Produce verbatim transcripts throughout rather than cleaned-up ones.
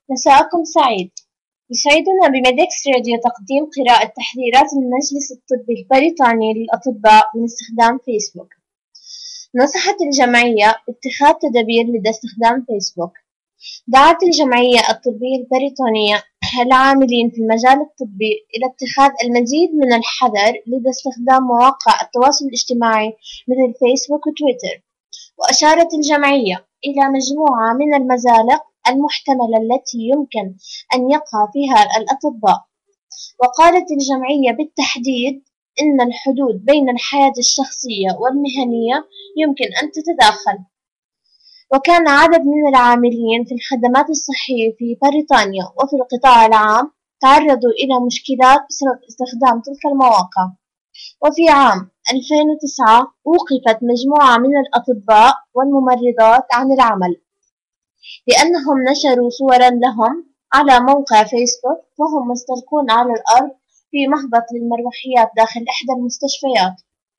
مساءكم سعيد. يسعدنا بميديكس راديو تقديم قراءة تحذيرات المجلس الطبي البريطاني للأطباء من استخدام فيسبوك. نصحت الجمعية باتخاذ تدابير لدى استخدام فيسبوك. دعت الجمعية الطبية البريطانية العاملين في المجال الطبي إلى اتخاذ المزيد من الحذر لدى استخدام مواقع التواصل الاجتماعي مثل فيسبوك وتويتر. وأشارت الجمعية إلى مجموعة من المزالق المحتملة التي يمكن أن يقع فيها الأطباء. وقالت الجمعية بالتحديد إن الحدود بين الحياة الشخصية والمهنية يمكن أن تتداخل. وكان عدد من العاملين في الخدمات الصحية في بريطانيا وفي القطاع العام تعرضوا إلى مشكلات بسبب استخدام تلك المواقع. وفي عام ألفين وتسعة وقفت مجموعة من الأطباء والممرضات عن العمل لأنهم نشروا صورا لهم على موقع فيسبوك وهم مستلقون على الأرض في مهبط للمروحيات داخل إحدى المستشفيات.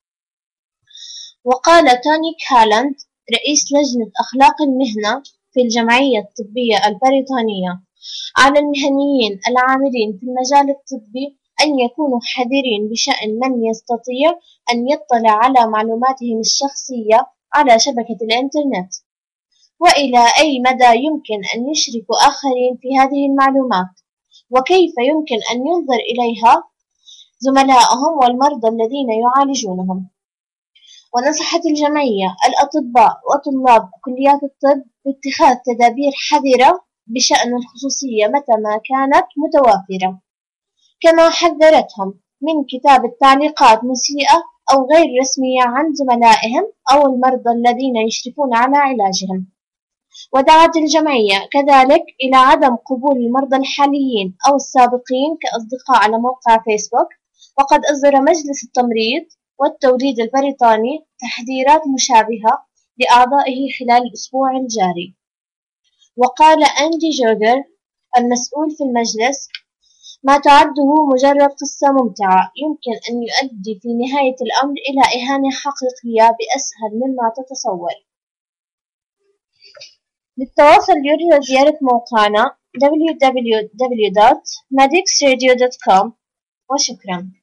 وقال توني كالند رئيس لجنة أخلاق المهنة في الجمعية الطبية البريطانية على المهنيين العاملين في المجال الطبي أن يكونوا حذرين بشأن من يستطيع أن يطلع على معلوماتهم الشخصية على شبكة الإنترنت، وإلى أي مدى يمكن أن يشركوا آخرين في هذه المعلومات، وكيف يمكن أن ينظر إليها زملائهم والمرضى الذين يعالجونهم. ونصحت الجمعية الأطباء وطلاب كليات الطب باتخاذ تدابير حذرة بشأن الخصوصية متى ما كانت متوافرة، كما حذرتهم من كتابة تعليقات مسيئة أو غير رسمية عن زملائهم أو المرضى الذين يشرفون على علاجهم. ودعت الجمعية كذلك إلى عدم قبول المرضى الحاليين أو السابقين كأصدقاء على موقع فيسبوك. وقد أصدر مجلس التمريض والتوليد البريطاني تحذيرات مشابهة لأعضائه خلال الأسبوع الجاري. وقال أندي جوغر المسؤول في المجلس: ما تعده مجرد قصة ممتعة يمكن أن يؤدي في نهاية الأمر إلى إهانة حقيقية بأسهل مما تتصور. للتواصل يرجى زيارة موقعنا دبليو دبليو دبليو دوت ميديكس راديو دوت كوم. وشكرا.